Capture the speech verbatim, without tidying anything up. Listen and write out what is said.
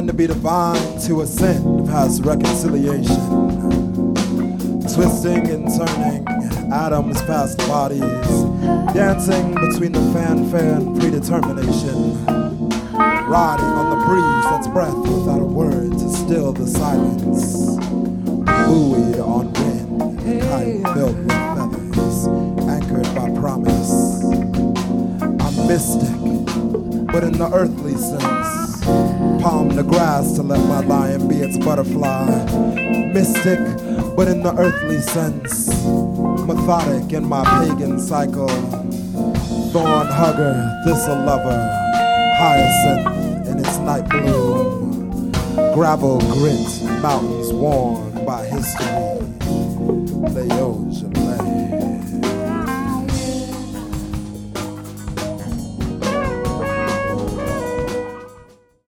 to be divine, to ascend past reconciliation. Twisting and turning, atoms past bodies, dancing between the fanfare and predetermination. Riding on the breeze that's breath without a word to still the silence. Buoy on wind, kite filled with feathers, anchored by promise. I'm mystic, but in the earthly sense. Palm the grass to let my lion be its butterfly. Mystic, but in the earthly sense. Methodic in my pagan cycle. Thorn hugger, thistle lover, hyacinth in its night bloom. Gravel grit, mountains worn by history. They owe